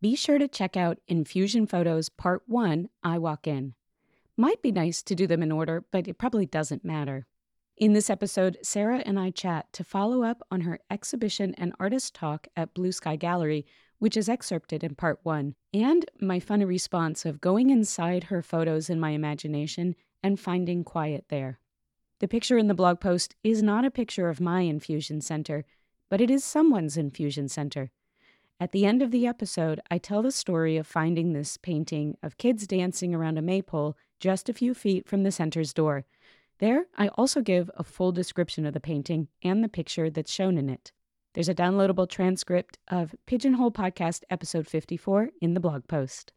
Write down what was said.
Be sure to check out Infusion Photos Part 1, I Walk In. Might be nice to do them in order, but it probably doesn't matter. In this episode, Sarah and I chat to follow up on her exhibition and artist talk at Blue Sky Gallery, which is excerpted in Part 1, and my funny response of going inside her photos in my imagination and finding quiet there. The picture in the blog post is not a picture of my infusion center, but it is someone's infusion center. At the end of the episode, I tell the story of finding this painting of kids dancing around a maypole just a few feet from the center's door. There, I also give a full description of the painting and the picture that's shown in it. There's a downloadable transcript of Pigeonhole Podcast episode 54 in the blog post.